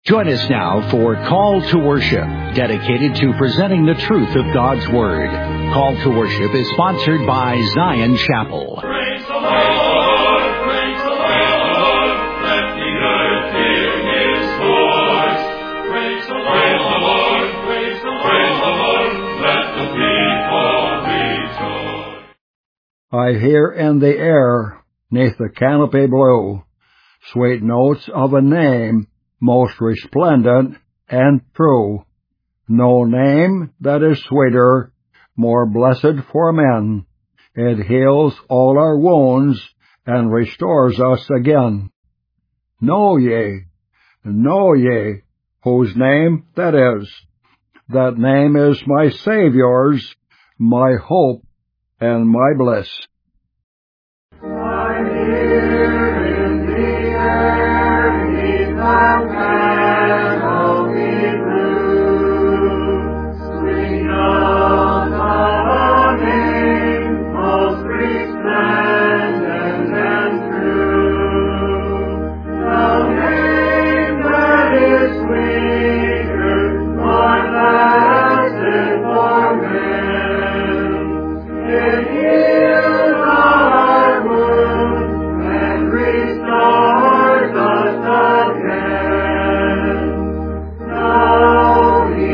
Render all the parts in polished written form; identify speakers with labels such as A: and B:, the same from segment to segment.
A: Join us now for Call to Worship, dedicated to presenting the truth of God's Word. Call to Worship is sponsored by Zion Chapel.
B: Praise the Lord, praise the Lord, let the earth hear His voice. Praise the Lord, praise the Lord, let the people rejoice.
C: I hear in the air, 'neath the canopy blue, sweet notes of a name most resplendent and true. No name that is sweeter, more blessed for men. It heals all our wounds and restores us again. Know ye, whose name that is. That name is my Savior's, my hope and my bliss.
B: I hear in the air, 'neath the canopy blue, sweet notes of a name most resplendent and true. No name that is sweeter, more blessed for men. It heals our wounds and restores us again. Know ye,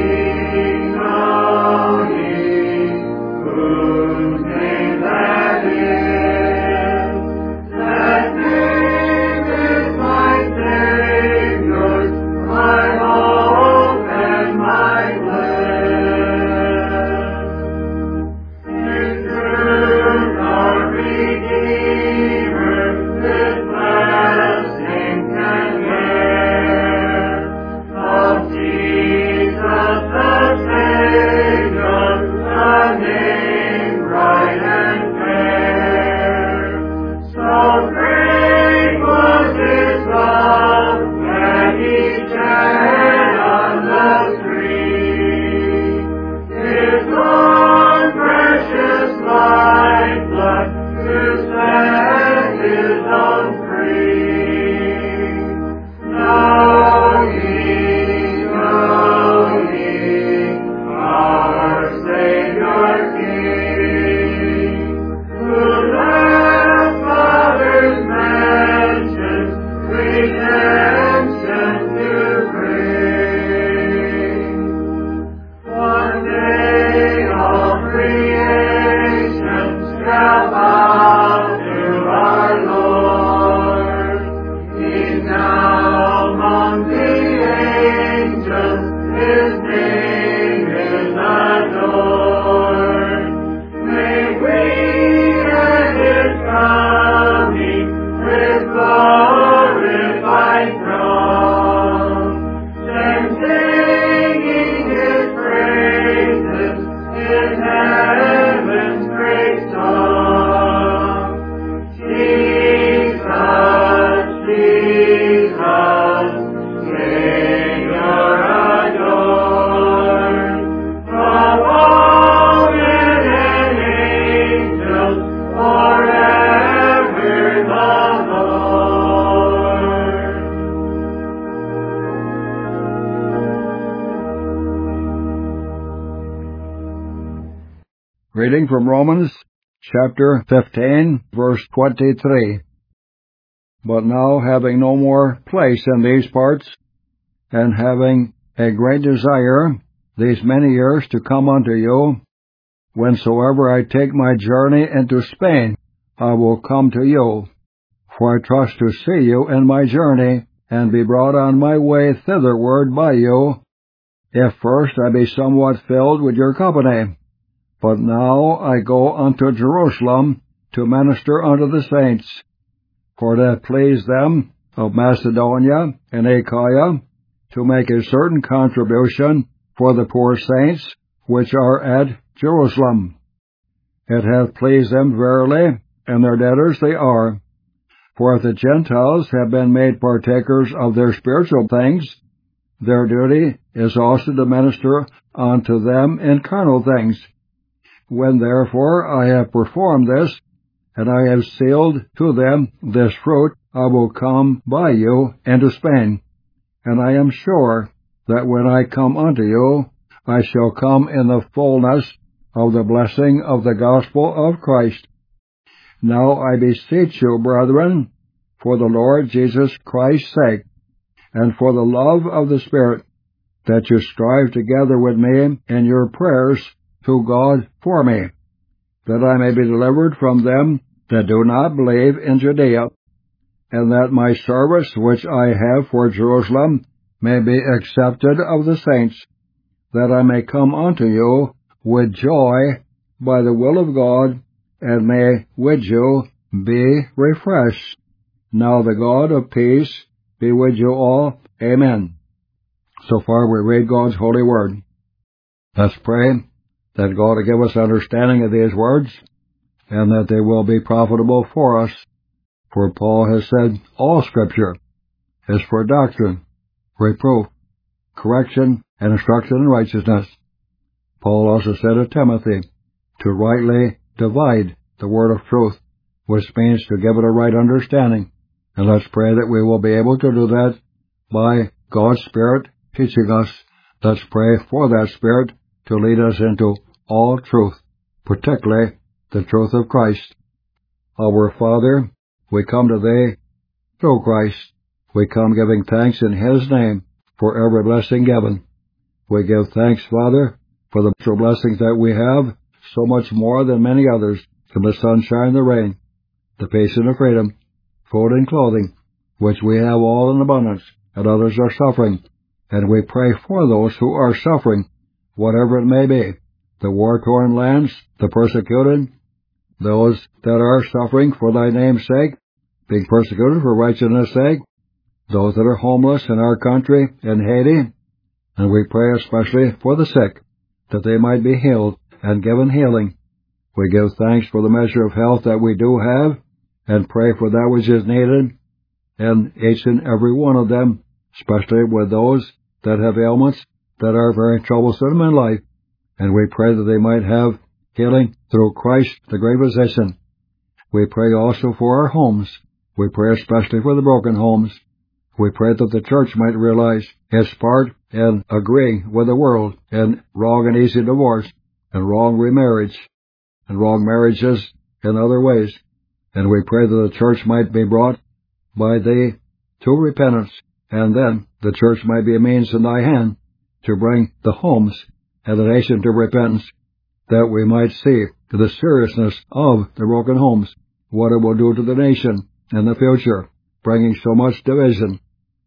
B: whose name that is. That name is my Savior's, my hope and my bliss. In truth our Redeemer this blessing can bear. Of Jesus the Savior, the name bright and fair. So great was His love that He shed on the tree. His own precious lifeblood to set His own free. Know ye, our Savior King, who left Father's mansions redemption to bring. One day all creation shall bow to our Lord. He's now among the angels, His name is adored. May we at His coming with glorified throng stand singing His praises in heaven's great song. Jesus, Savior adored, of all men and angels, forever the Lord.
C: Reading from Romans chapter 15, verse 23. But now, having no more place in these parts, and having a great desire these many years to come unto you, whensoever I take my journey into Spain, I will come to you. For I trust to see you in my journey, and be brought on my way thitherward by you, if first I be somewhat filled with your company. But now I go unto Jerusalem to minister unto the saints, for that pleased them of Macedonia and Achaia to make a certain contribution for the poor saints which are at Jerusalem. It hath pleased them verily, and their debtors they are. For if the Gentiles have been made partakers of their spiritual things, their duty is also to minister unto them in carnal things. When therefore I have performed this, and I have sealed to them this fruit, I will come by you into Spain. and I am sure that when I come unto you, I shall come in the fullness of the blessing of the gospel of Christ. Now I beseech you, brethren, for the Lord Jesus Christ's sake, and for the love of the Spirit, that you strive together with me in your prayers to God for me, that I may be delivered from them that do not believe in Judea, and that my service which I have for Jerusalem may be accepted of the saints, that I may come unto you with joy by the will of God, and may with you be refreshed. Now the God of peace be with you all. Amen. So far we read God's holy word. Let's pray that God will give us understanding of these words, and that they will be profitable for us. For Paul has said, all Scripture is for doctrine, reproof, correction, and instruction in righteousness. Paul also said to Timothy, to rightly divide the word of truth, which means to give it a right understanding. And let's pray that we will be able to do that by God's Spirit teaching us. Let's pray for that Spirit to lead us into all truth, particularly the truth of Christ. Our Father, we come to Thee through Christ. We come giving thanks in His name for every blessing given. We give thanks, Father, for the true blessings that we have, so much more than many others, from the sunshine, the rain, the peace and the freedom, food and clothing, which we have all in abundance, and others are suffering. And we pray for those who are suffering, whatever it may be, the war-torn lands, the persecuted, those that are suffering for Thy name's sake, being persecuted for righteousness' sake, those that are homeless in our country, in Haiti, and we pray especially for the sick, that they might be healed and given healing. We give thanks for the measure of health that we do have, and pray for that which is needed in each and every one of them, especially with those that have ailments that are very troublesome in life, and we pray that they might have healing through Christ, the great physician. We pray also for our homes. We pray especially for the broken homes. We pray that the church might realize its part in agreeing with the world in wrong and easy divorce, and wrong remarriage, and wrong marriages in other ways. And we pray that the church might be brought by Thee to repentance, and then the church might be a means in Thy hand to bring the homes and the nation to repentance, that we might see the seriousness of the broken homes, what it will do to the nation in the future, bringing so much division.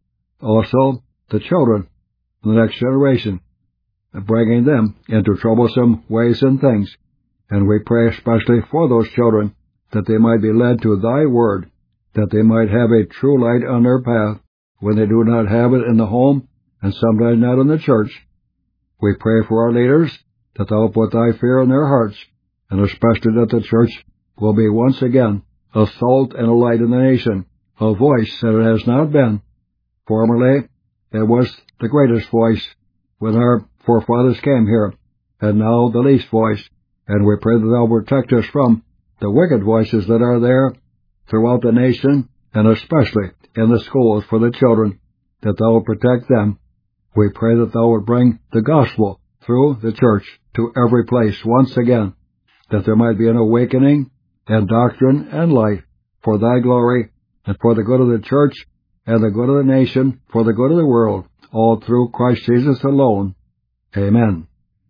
C: Also, the children, the next generation, bringing them into troublesome ways and things. And we pray especially for those children, that they might be led to Thy word, that they might have a true light on their path, when they do not have it in the home, and sometimes not in the church. We pray for our leaders, that Thou put Thy fear in their hearts, and especially that the church will be once again a salt and a light in the nation, a voice that it has not been. Formerly, it was the greatest voice when our forefathers came here, and now the least voice. And we pray that Thou protect us from the wicked voices that are there throughout the nation, and especially in the schools for the children, that Thou will protect them. We pray that Thou would bring the gospel through the church to every place once again, that there might be an awakening in doctrine and life for Thy glory, and for the good of the church, and the good of the nation, for the good of the world, all through Christ Jesus alone. Amen.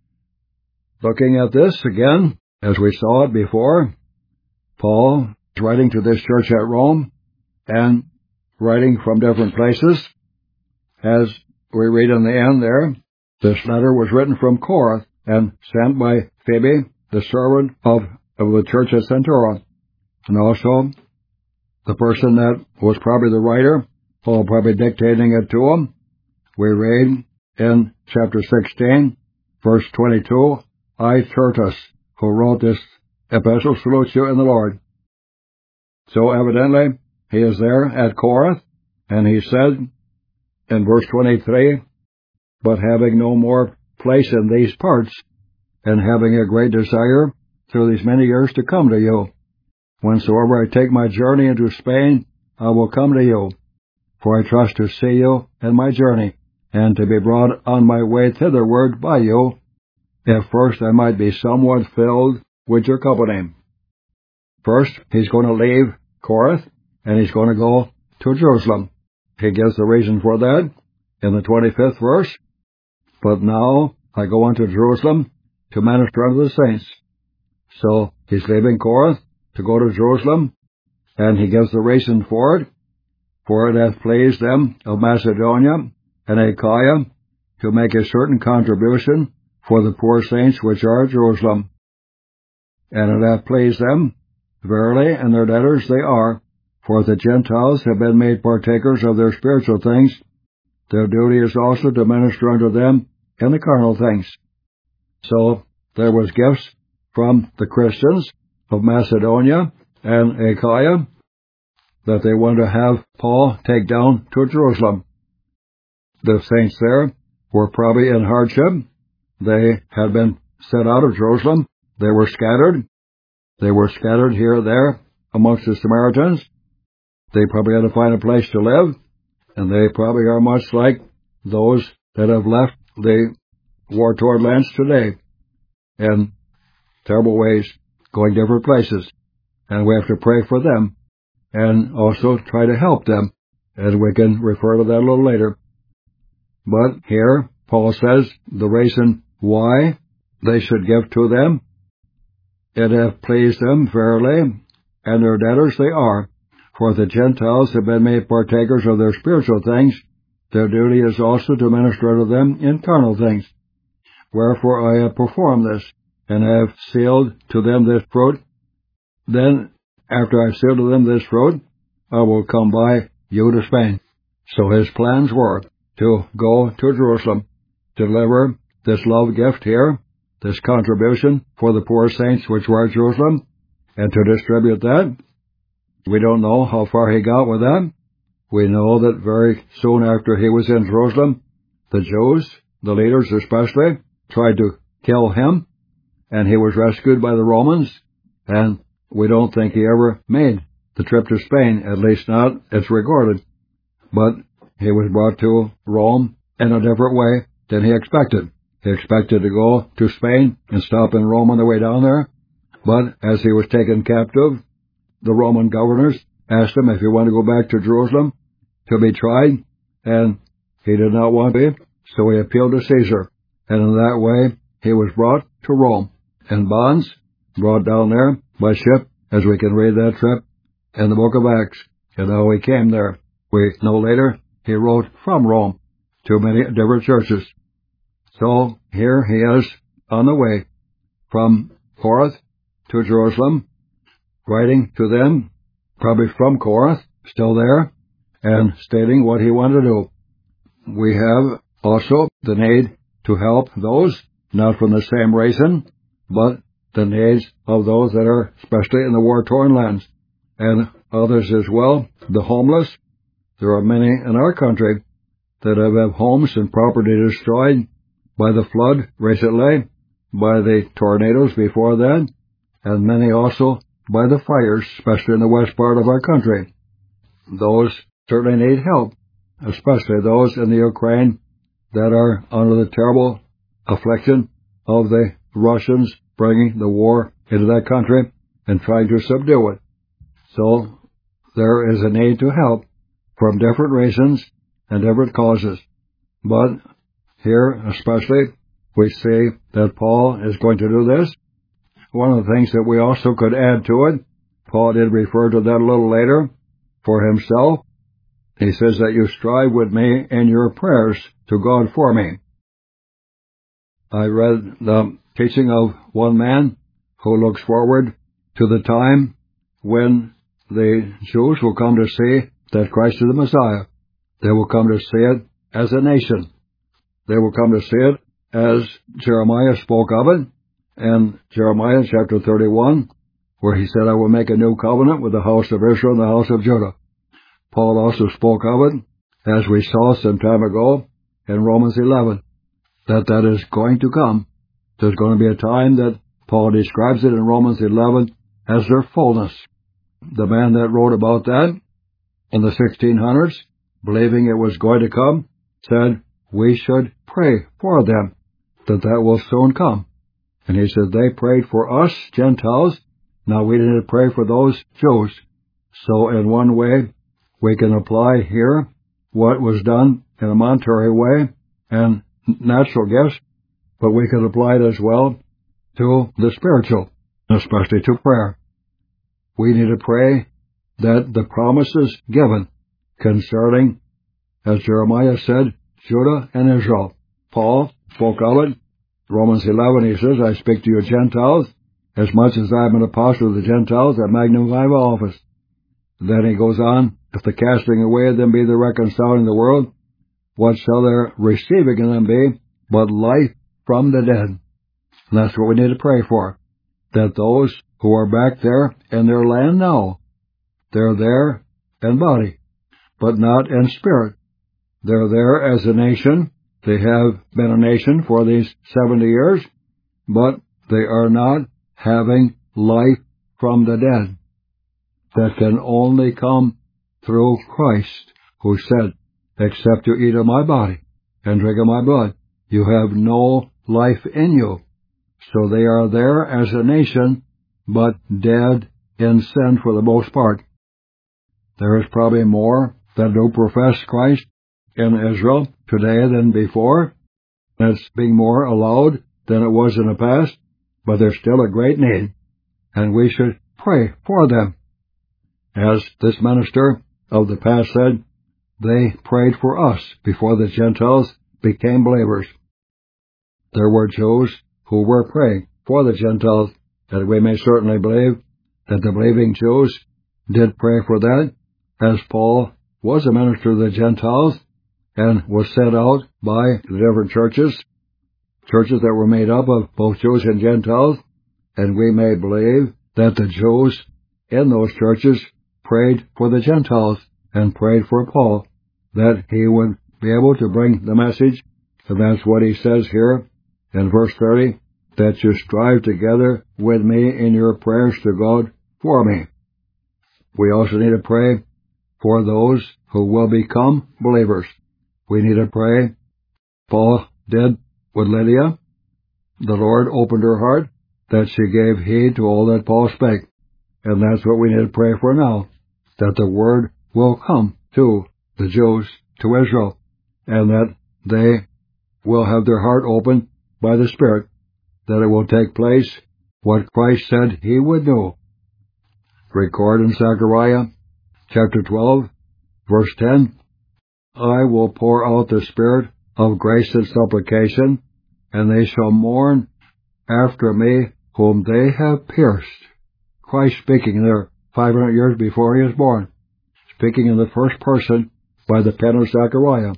C: Looking at this again, as we saw it before, Paul is writing to this church at Rome, and writing from different places. As we read in the end there, this letter was written from Corinth and sent by Phoebe, the servant of the church at Centura. And also, the person that was probably the writer, Paul probably dictating it to him. We read in chapter 16, verse 22, I, Tertus, who wrote this epistle, salute you in the Lord. So evidently, he is there at Corinth, and he said in verse 23, but having no more place in these parts, and having a great desire through these many years to come to you, whensoever I take my journey into Spain, I will come to you. for I trust to see you in my journey, and to be brought on my way thitherward by you, if first I might be somewhat filled with your company. First, he's going to leave Corinth, and he's going to go to Jerusalem. He gives the reason for that in the 25th verse. But now I go unto Jerusalem to minister unto the saints. So he's leaving Corinth to go to Jerusalem, and he gives the reason for it. For it hath pleased them of Macedonia and Achaia to make a certain contribution for the poor saints which are at Jerusalem. And it hath pleased them, verily, and their debtors they are, for the Gentiles have been made partakers of their spiritual things. Their duty is also to minister unto them in the carnal things. So there was gifts from the Christians of Macedonia and Achaia that they wanted to have Paul take down to Jerusalem. The saints there were probably in hardship. They had been sent out of Jerusalem. They were scattered. They were scattered here and there amongst the Samaritans. They probably had to find a place to live, and they probably are much like those that have left the war-torn lands today in terrible ways, going different places. And we have to pray for them and also try to help them, and we can refer to that a little later. But here, Paul says the reason why they should give to them, it hath pleased them verily, and their debtors they are, for the Gentiles have been made partakers of their spiritual things. Their duty is also to minister to them in carnal things. Wherefore I have performed this, and have sealed to them this fruit. Then, after I have sealed to them this fruit, I will come by you to Spain. So his plans were to go to Jerusalem, deliver this love gift here, this contribution for the poor saints which were at Jerusalem, and to distribute that. We don't know how far he got with that. We know that very soon after he was in Jerusalem, the Jews, the leaders especially, tried to kill him, and he was rescued by the Romans, and we don't think he ever made the trip to Spain, at least not, it's recorded. But he was brought to Rome in a different way than he expected. He expected to go to Spain and stop in Rome on the way down there, but as he was taken captive, the Roman governors asked him if he wanted to go back to Jerusalem to be tried, and he did not want to be, so he appealed to Caesar, and in that way he was brought to Rome in bonds, brought down there by ship, as we can read that trip in the book of Acts, and how he came there. We know later he wrote from Rome to many different churches. So here he is on the way from Corinth to Jerusalem, writing to them, probably from Corinth, still there, and stating what he wanted to do. We have also the need to help those, not from the same reason, but the needs of those that are especially in the war-torn lands, and others as well, the homeless. There are many in our country that have had homes and property destroyed by the flood recently, by the tornadoes before that, and many also by the fires, especially in the west part of our country. Those certainly need help, especially those in the Ukraine that are under the terrible affliction of the Russians bringing the war into that country and trying to subdue it. So there is a need to help from different reasons and different causes. But here especially we see that Paul is going to do this. One of the things that we also could add to it, Paul did refer to that a little later for himself. He says that you strive with me in your prayers to God for me. I read the teaching of one man who looks forward to the time when the Jews will come to see that Christ is the Messiah. They will come to see it as a nation. They will come to see it as Jeremiah spoke of it in Jeremiah chapter 31, where he said, I will make a new covenant with the house of Israel and the house of Judah. Paul also spoke of it, as we saw some time ago in Romans 11, that is going to come. There's going to be a time that Paul describes it in Romans 11 as their fullness. The man that wrote about that in the 1600s believing it was going to come, said we should pray for them, that will soon come. And he said they prayed for us, Gentiles. Now we need to pray for those Jews. So in one way, we can apply here what was done in a monetary way and natural gifts, but we could apply it as well to the spiritual, especially to prayer. We need to pray that the promises given concerning, as Jeremiah said, Judah and Israel. Paul spoke of it. Romans 11, he says, I speak to you Gentiles, as much as I am an apostle of the Gentiles, I magnify my office. Then he goes on, if the casting away of them be the reconciling of the world, what shall their receiving of them be but life from the dead? And that's what we need to pray for, that those who are back there in their land now, they're there in body, but not in spirit. They're there as a nation. They have been a nation for these 70 years, but they are not having life from the dead. That can only come through Christ, who said, except you eat of my body and drink of my blood, you have no life in you. So they are there as a nation, but dead in sin for the most part. There is probably more that do profess Christ in Israel today than before. It's being more allowed than it was in the past, but there's still a great need, and we should pray for them. As this minister of the past said, they prayed for us before the Gentiles became believers. There were Jews who were praying for the Gentiles, and we may certainly believe that the believing Jews did pray for that, as Paul was a minister of the Gentiles and was sent out by the different churches that were made up of both Jews and Gentiles, and we may believe that the Jews in those churches prayed for the Gentiles and prayed for Paul, that he would be able to bring the message, and that's what he says here in verse 30, that you strive together with me in your prayers to God for me. We also need to pray for those who will become believers. We need to pray. Paul did with Lydia. The Lord opened her heart that she gave heed to all that Paul spake. And that's what we need to pray for now, that the word will come to the Jews, to Israel, and that they will have their heart opened by the Spirit, that it will take place what Christ said he would do. Record in Zechariah chapter 12, verse 10, I will pour out the Spirit of grace and supplication, and they shall mourn after me whom they have pierced. Christ speaking there 500 years before he was born, speaking in the first person by the pen of Zechariah.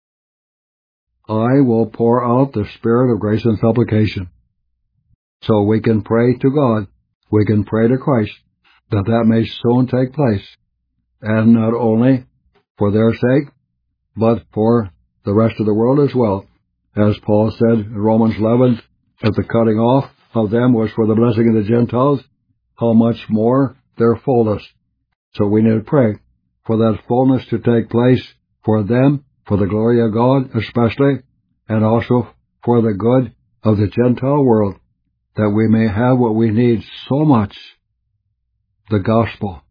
C: I will pour out the Spirit of grace and supplication. So we can pray to God, we can pray to Christ, that may soon take place, and not only for their sake, but for the rest of the world as well. As Paul said in Romans 11, that the cutting off of them was for the blessing of the Gentiles, how much more their fullness. So we need to pray for that fullness to take place for them, for the glory of God especially, and also for the good of the Gentile world, that we may have what we need so much, the gospel.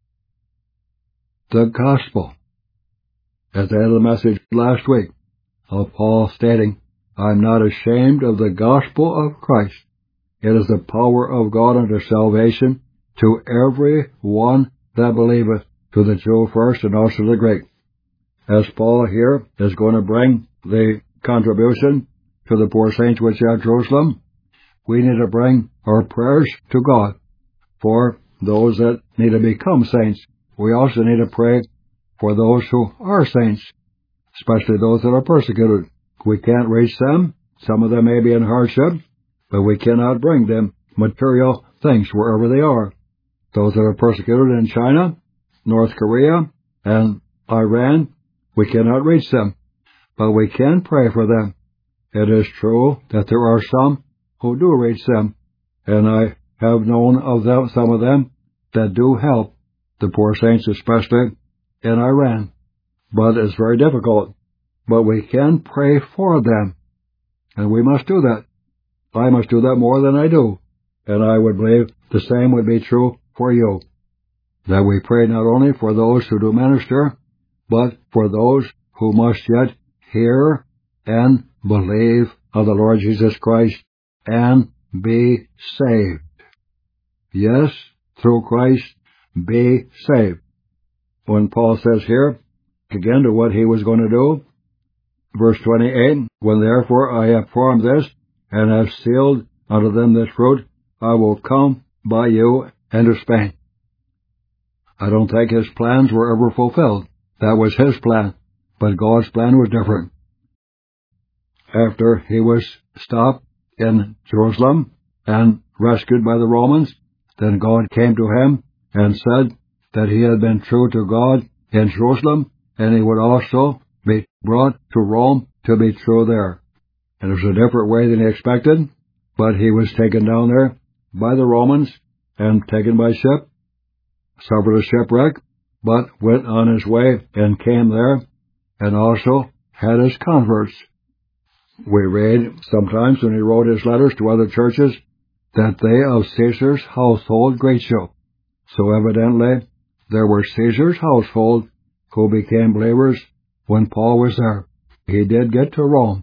C: The gospel. At the end of the message last week of Paul stating, I'm not ashamed of the gospel of Christ. It is the power of God unto salvation to every one that believeth, to the Jew first and also the Greek. As Paul here is going to bring the contribution to the poor saints which are at Jerusalem, we need to bring our prayers to God for those that need to become saints. We also need to pray for those who are saints, especially those that are persecuted. We can't reach them. Some of them may be in hardship, but we cannot bring them material things wherever they are. Those that are persecuted in China, North Korea, and Iran, we cannot reach them, but we can pray for them. It is true that there are some who do reach them, and I have known of them, some of them that do help the poor saints, especially in Iran. but it's very difficult. But we can pray for them, and we must do that. I must do that more than I do, and I would believe the same would be true for you, that we pray not only for those who do minister, but for those who must yet hear and believe of the Lord Jesus Christ and be saved. Yes, through Christ, be saved. When Paul says here, again to what he was going to do, verse 28, when therefore I have formed this, and have sealed unto them this fruit, I will come by you into Spain. I don't think his plans were ever fulfilled. That was his plan, but God's plan was different. After he was stopped in Jerusalem and rescued by the Romans, then God came to him and said that he had been true to God in Jerusalem, and he would also be brought to Rome to be true there. And it was a different way than he expected, but he was taken down there by the Romans and taken by ship, suffered a shipwreck, but went on his way and came there, and also had his converts. We read sometimes when he wrote his letters to other churches that they of Caesar's household great you. So evidently there were Caesar's household who became believers when Paul was there. He did get to Rome,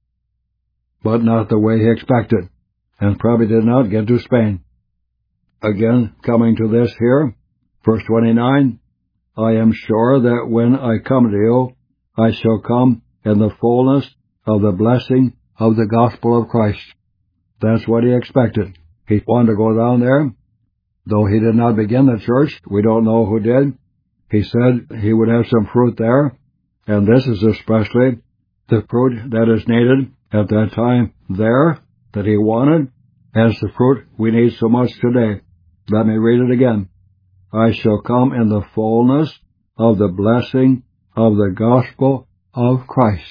C: but not the way he expected, and probably did not get to Spain. Again, coming to this here, verse 29, I am sure that when I come to you, I shall come in the fullness of the blessing of the gospel of Christ. That's what he expected. He wanted to go down there. Though he did not begin the church, we don't know who did. He said he would have some fruit there, and this is especially the fruit that is needed at that time there that he wanted, as the fruit we need so much today. Let me read it again. I shall come in the fullness of the blessing of the gospel of Christ.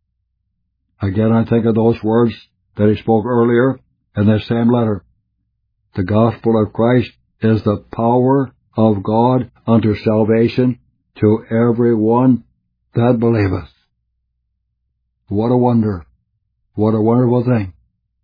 C: Again, I think of those words that he spoke earlier in this same letter. The gospel of Christ is the power of God unto salvation to every one that believeth. What a wonder. What a wonderful thing.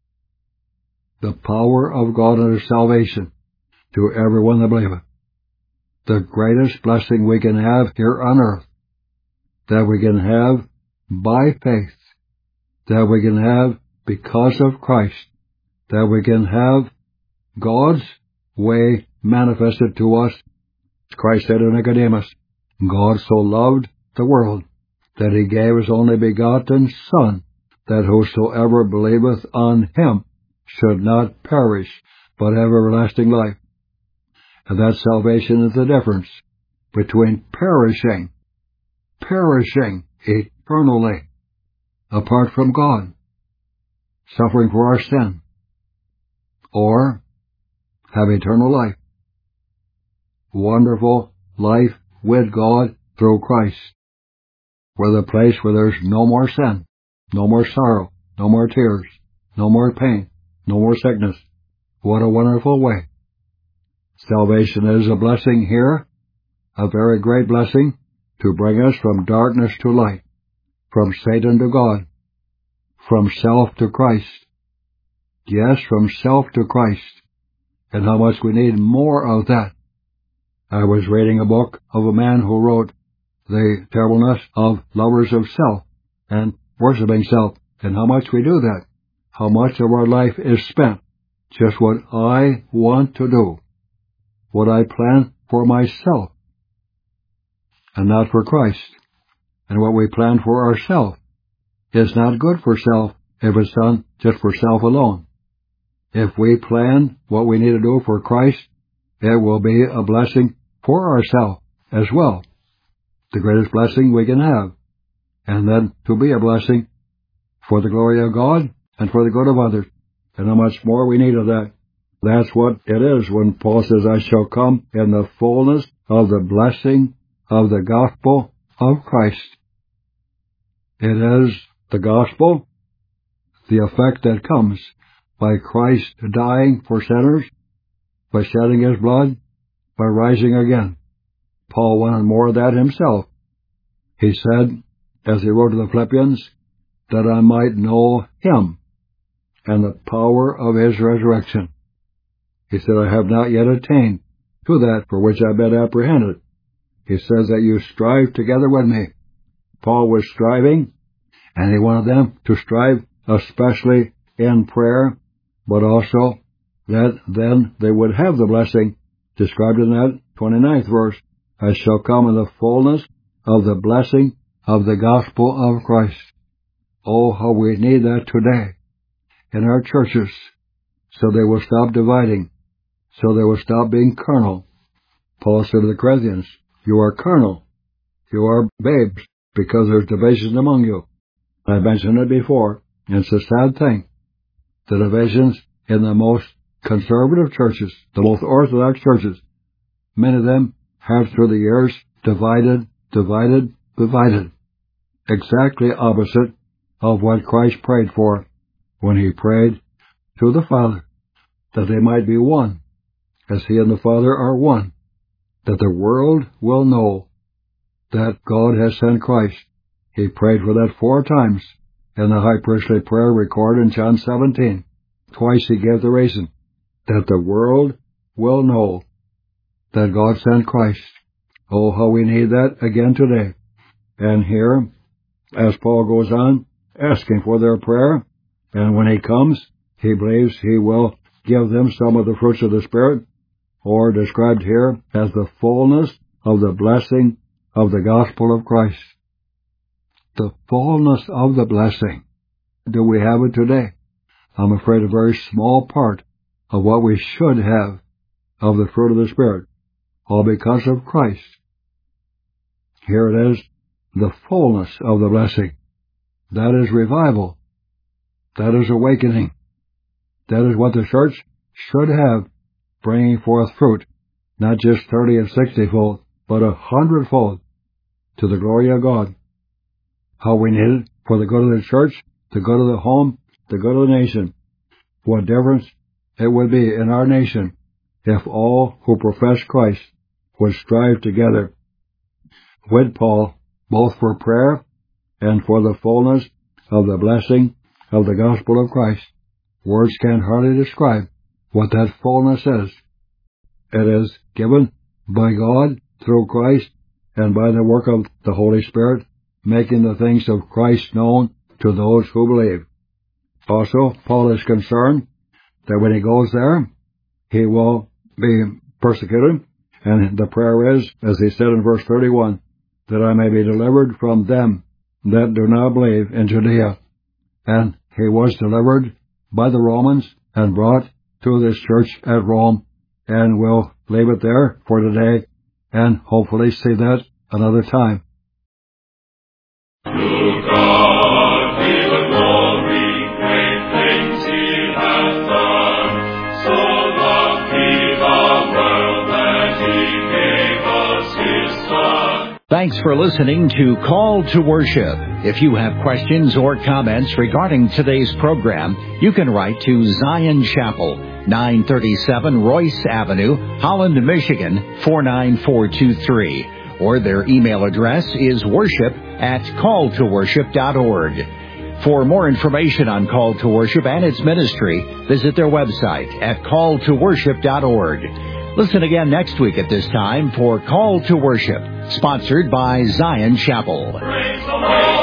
C: The power of God unto salvation to every one that believeth. The greatest blessing we can have here on earth, that we can have by faith, that we can have because of Christ, that we can have God's way manifested to us. Christ said to Nicodemus, God so loved the world that he gave his only begotten Son, that whosoever believeth on him should not perish, but have everlasting life. And that salvation is the difference between perishing eternally apart from God, suffering for our sin, or have eternal life. Wonderful life with God through Christ. We're the place where there's no more sin, no more sorrow, no more tears, no more pain, no more sickness. What a wonderful way. Salvation is a blessing here, a very great blessing, to bring us from darkness to light, from Satan to God, from self to Christ. Yes, from self to Christ. And how much we need more of that. I was reading a book of a man who wrote The Terribleness of Lovers of Self and Worshipping Self, and how much we do that. How much of our life is spent just what I want to do, what I plan for myself, and not for Christ. And what we plan for ourselves is not good for self if it's done just for self alone. If we plan what we need to do for Christ, it will be a blessing for ourselves as well. The greatest blessing we can have. And then to be a blessing for the glory of God and for the good of others. And how much more we need of that. That's what it is when Paul says, I shall come in the fullness of the blessing of the gospel of Christ. It is the gospel, the effect that comes by Christ dying for sinners, by shedding his blood, by rising again. Paul wanted more of that himself. He said, as he wrote to the Philippians, that I might know him and the power of his resurrection. He said, I have not yet attained to that for which I've been apprehended. He says that you strive together with me. Paul was striving, and he wanted them to strive especially in prayer, but also that then they would have the blessing described in that 29th verse, I shall come in the fullness of the blessing of the gospel of Christ. Oh, how we need that today in our churches, so they will stop dividing, so they will stop being carnal. Paul said to the Corinthians, you are carnal, you are babes, because there's divisions among you. I mentioned it before, and it's a sad thing. The divisions in the most conservative churches, the most orthodox churches, many of them have through the years divided. Exactly opposite of what Christ prayed for when he prayed to the Father, that they might be one, as he and the Father are one, that the world will know that God has sent Christ. He prayed for that 4 times in the high priestly prayer recorded in John 17. Twice he gave the reason, that the world will know that God sent Christ. Oh, how we need that again today. And here, as Paul goes on, asking for their prayer, and when he comes, he believes he will give them some of the fruits of the Spirit, or described here as the fullness of the blessing of the gospel of Christ. The fullness of the blessing. Do we have it today? I'm afraid a very small part of what we should have of the fruit of the Spirit, all because of Christ. Here it is, the fullness of the blessing. That is revival. That is awakening. That is what the church should have, bringing forth fruit, not just 30 and 60-fold, but 100-fold, to the glory of God. How we need it for the good of the church, the good of the home, the good of the nation. What difference it would be in our nation if all who profess Christ would strive together with Paul, both for prayer and for the fullness of the blessing of the gospel of Christ. Words can hardly describe what that fullness is. It is given by God through Christ and by the work of the Holy Spirit, making the things of Christ known to those who believe. Also, Paul is concerned that when he goes there, he will be persecuted, and the prayer is, as he said in verse 31, that I may be delivered from them that do not believe in Judea. And he was delivered by the Romans and brought to this church at Rome, and we'll leave it there for today and hopefully see that another time.
B: To God be the glory, great things he hath done. So loved he the world that he gave us his Son.
A: Thanks for listening to Call to Worship. If you have questions or comments regarding today's program, you can write to Zion Chapel, 937 Royce Avenue, Holland, Michigan, 49423. Or their email address is worship@calltoworship.org. For more information on Call to Worship and its ministry, visit their website at calltoworship.org. Listen again next week at this time for Call to Worship, sponsored by Zion Chapel.
B: Praise the Lord.